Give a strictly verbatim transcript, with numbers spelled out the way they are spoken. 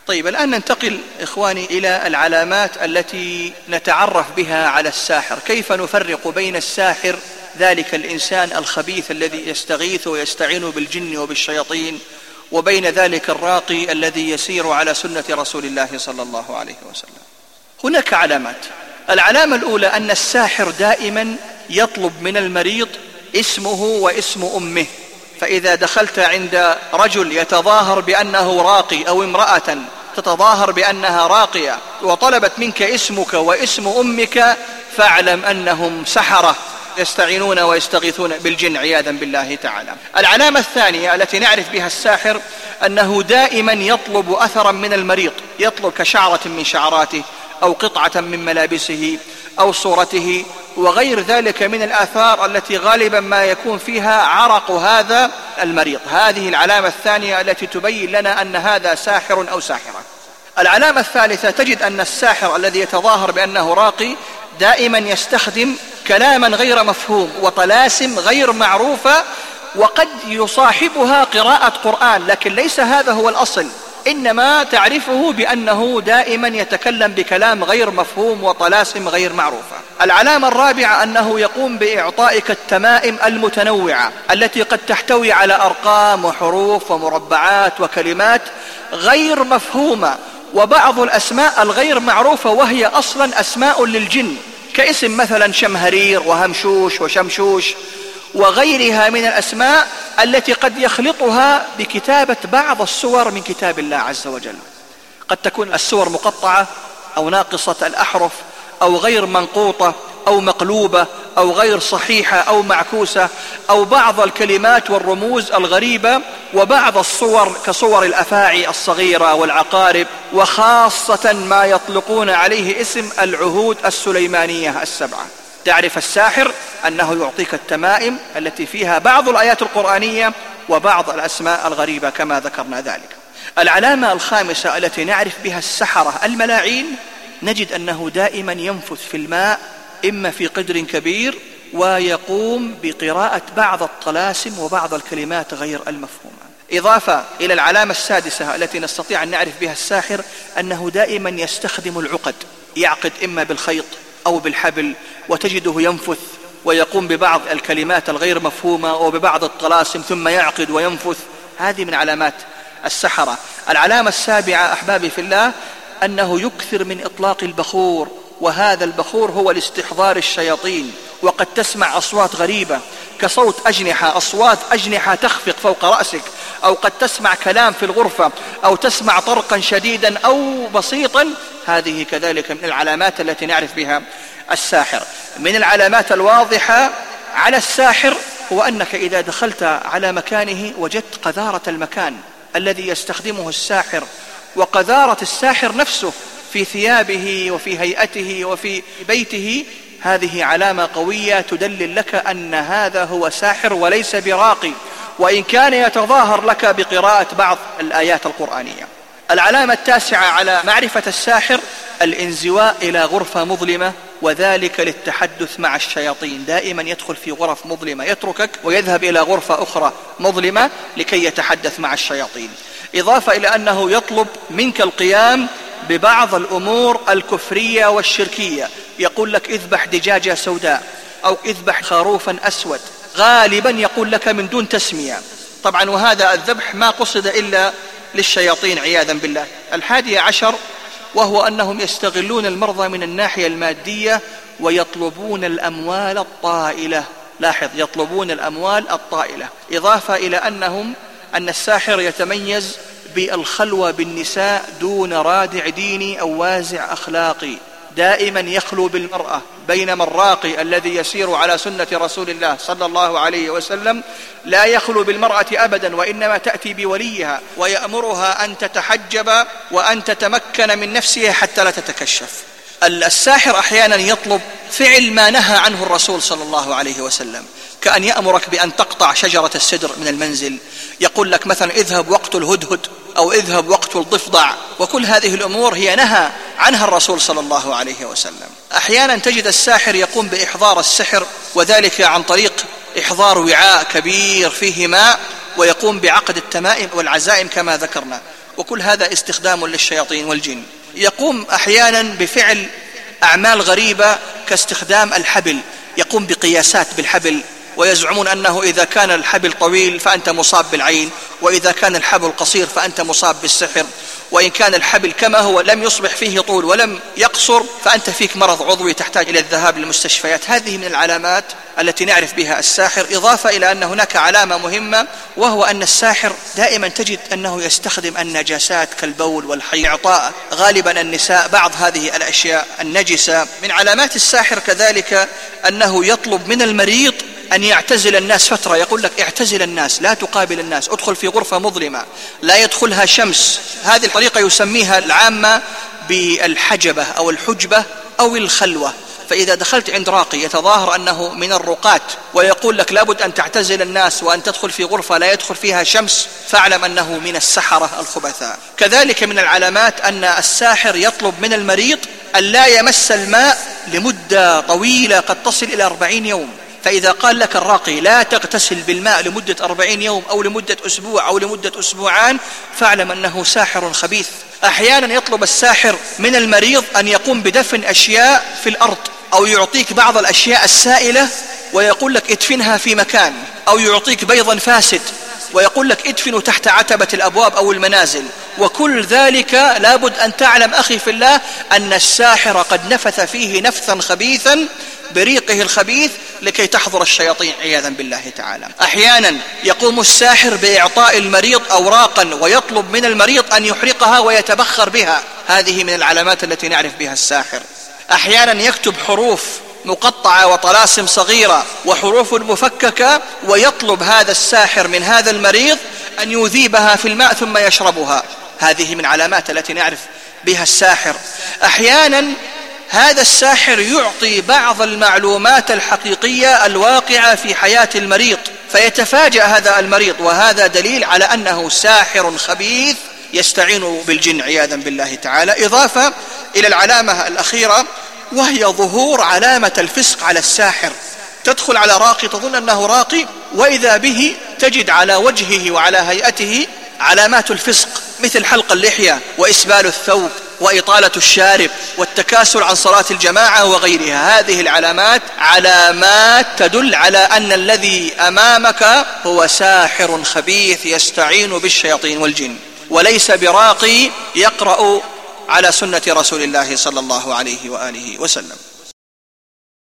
طيب، الآن ننتقل إخواني إلى العلامات التي نتعرف بها على الساحر. كيف نفرق بين الساحر ذلك الإنسان الخبيث الذي يستغيث ويستعين بالجن وبالشياطين وبين ذلك الراقي الذي يسير على سنة رسول الله صلى الله عليه وسلم؟ هناك علامات. العلامة الأولى أن الساحر دائما يطلب من المريض اسمه واسم أمه. فإذا دخلت عند رجل يتظاهر بأنه راقي أو امرأة تتظاهر بأنها راقية وطلبت منك اسمك واسم أمك فاعلم أنهم سحرة يستعينون ويستغيثون بالجن عياذا بالله تعالى. العلامة الثانية التي نعرف بها الساحر أنه دائما يطلب أثرا من المريض، يطلب كشعرة من شعراته أو قطعة من ملابسه أو صورته وغير ذلك من الآثار التي غالبا ما يكون فيها عرق هذا المريض. هذه العلامة الثانية التي تبين لنا أن هذا ساحر أو ساحرة. العلامة الثالثة تجد أن الساحر الذي يتظاهر بأنه راقي دائما يستخدم كلاما غير مفهوم وطلاسم غير معروفة، وقد يصاحبها قراءة قرآن، لكن ليس هذا هو الأصل، إنما تعرفه بأنه دائما يتكلم بكلام غير مفهوم وطلاسم غير معروفة. العلامة الرابعة أنه يقوم بإعطائك التمائم المتنوعة التي قد تحتوي على أرقام وحروف ومربعات وكلمات غير مفهومة، وبعض الأسماء الغير معروفة وهي أصلا أسماء للجن، كاسم مثلا شمهرير وهمشوش وشمشوش وغيرها من الأسماء التي قد يخلطها بكتابة بعض السور من كتاب الله عز وجل. قد تكون السور مقطعة أو ناقصة الأحرف أو غير منقوطة أو مقلوبة أو غير صحيحة أو معكوسة، أو بعض الكلمات والرموز الغريبة، وبعض الصور كصور الأفاعي الصغيرة والعقارب، وخاصة ما يطلقون عليه اسم العهود السليمانية السبعة. تعرف الساحر أنه يعطيك التمائم التي فيها بعض الآيات القرآنية وبعض الأسماء الغريبة كما ذكرنا ذلك. العلامة الخامسة التي نعرف بها السحرة الملاعين، نجد أنه دائما ينفث في الماء إما في قدر كبير ويقوم بقراءة بعض الطلاسم وبعض الكلمات غير المفهومة. إضافة إلى العلامة السادسة التي نستطيع أن نعرف بها الساحر أنه دائما يستخدم العقد، يعقد إما بالخيط أو بالحبل، وتجده ينفث ويقوم ببعض الكلمات الغير مفهومة وببعض الطلاسم ثم يعقد وينفث. هذه من علامات السحرة. العلامة السابعة أحبابي في الله أنه يكثر من إطلاق البخور، وهذا البخور هو لاستحضار الشياطين، وقد تسمع أصوات غريبة كصوت أجنحة، أصوات أجنحة تخفق فوق رأسك، أو قد تسمع كلام في الغرفة، أو تسمع طرقا شديدا أو بسيطا. هذه كذلك من العلامات التي نعرف بها الساحر. من العلامات الواضحة على الساحر هو أنك إذا دخلت على مكانه وجدت قذارة المكان الذي يستخدمه الساحر وقذارة الساحر نفسه في ثيابه وفي هيئته وفي بيته، هذه علامة قوية تدلل لك أن هذا هو ساحر وليس براقي، وإن كان يتظاهر لك بقراءة بعض الآيات القرآنية. العلامة التاسعة على معرفة الساحر الانزواء إلى غرفة مظلمة، وذلك للتحدث مع الشياطين. دائما يدخل في غرف مظلمة، يتركك ويذهب إلى غرفة أخرى مظلمة لكي يتحدث مع الشياطين. إضافة إلى أنه يطلب منك القيام ببعض الأمور الكفرية والشركية، يقول لك اذبح دجاجة سوداء أو اذبح خروفا أسود، غالبا يقول لك من دون تسمية طبعا، وهذا الذبح ما قصد إلا للشياطين عياذا بالله. الحادي عشر وهو أنهم يستغلون المرضى من الناحية المادية ويطلبون الأموال الطائلة. لاحظ، يطلبون الأموال الطائلة. إضافة إلى أنهم أن الساحر يتميز بالخلوة بالنساء دون رادع ديني أو وازع أخلاقي، دائما يخلو بالمرأة، بينما الراقي الذي يسير على سنة رسول الله صلى الله عليه وسلم لا يخلو بالمرأة أبدا، وإنما تأتي بوليها ويأمرها أن تتحجب وأن تتمكن من نفسها حتى لا تتكشف. الساحر أحيانا يطلب فعل ما نهى عنه الرسول صلى الله عليه وسلم، كأن يأمرك بأن تقطع شجرة السدر من المنزل، يقول لك مثلا اذهب وقت الهدهد أو اذهب وقت الضفدع، وكل هذه الأمور هي نهى عنها الرسول صلى الله عليه وسلم. أحيانا تجد الساحر يقوم بإحضار السحر، وذلك عن طريق إحضار وعاء كبير فيه ماء، ويقوم بعقد التمائم والعزائم كما ذكرنا. وكل هذا استخدام للشياطين والجن. يقوم أحيانا بفعل أعمال غريبة كاستخدام الحبل، يقوم بقياسات بالحبل، ويزعمون أنه إذا كان الحبل طويل فأنت مصاب بالعين، وإذا كان الحبل قصير فأنت مصاب بالسحر، وإن كان الحبل كما هو لم يصبح فيه طول ولم يقصر فأنت فيك مرض عضوي تحتاج إلى الذهاب للمستشفيات. هذه من العلامات التي نعرف بها الساحر. إضافة إلى أن هناك علامة مهمة، وهو أن الساحر دائما تجد أنه يستخدم النجاسات كالبول والحي، إعطاء غالبا النساء بعض هذه الأشياء النجسة. من علامات الساحر كذلك أنه يطلب من المريض أن يعتزل الناس فترة، يقول لك اعتزل الناس، لا تقابل الناس، ادخل في غرفة مظلمة لا يدخلها شمس. هذه الطريقة يسميها العامة بالحجبة أو الحجبة أو الخلوة. فإذا دخلت عند راقي يتظاهر أنه من الرقاة ويقول لك لابد أن تعتزل الناس وأن تدخل في غرفة لا يدخل فيها شمس، فاعلم أنه من السحرة الخبثاء. كذلك من العلامات أن الساحر يطلب من المريض أن لا يمس الماء لمدة طويلة قد تصل إلى أربعين يوم. فإذا قال لك الراقي لا تغتسل بالماء لمدة أربعين يوم أو لمدة أسبوع أو لمدة أسبوعان، فاعلم أنه ساحر خبيث. أحيانا يطلب الساحر من المريض أن يقوم بدفن أشياء في الأرض، أو يعطيك بعض الأشياء السائلة ويقول لك ادفنها في مكان، أو يعطيك بيضا فاسد ويقول لك ادفنه تحت عتبة الأبواب أو المنازل. وكل ذلك لابد أن تعلم أخي في الله أن الساحر قد نفث فيه نفثا خبيثا بريقه الخبيث لكي تحضر الشياطين عياذا بالله تعالى. أحيانا يقوم الساحر بإعطاء المريض أوراقا ويطلب من المريض أن يحرقها ويتبخر بها، هذه من العلامات التي نعرف بها الساحر. أحيانا يكتب حروف مقطعة وطلاسم صغيرة وحروف مفككة، ويطلب هذا الساحر من هذا المريض أن يذيبها في الماء ثم يشربها، هذه من علامات التي نعرف بها الساحر. أحيانا هذا الساحر يعطي بعض المعلومات الحقيقية الواقعة في حياة المريض فيتفاجأ هذا المريض، وهذا دليل على أنه ساحر خبيث يستعين بالجن عياذا بالله تعالى. إضافة إلى العلامة الأخيرة وهي ظهور علامة الفسق على الساحر. تدخل على راقي تظن أنه راقي، وإذا به تجد على وجهه وعلى هيئته علامات الفسق، مثل حلق اللحية وإسبال الثوب وإطالة الشارب والتكاسل عن صلاة الجماعة وغيرها. هذه العلامات علامات تدل على أن الذي أمامك هو ساحر خبيث يستعين بالشياطين والجن، وليس براقي يقرأ على سنة رسول الله صلى الله عليه وآله وسلم.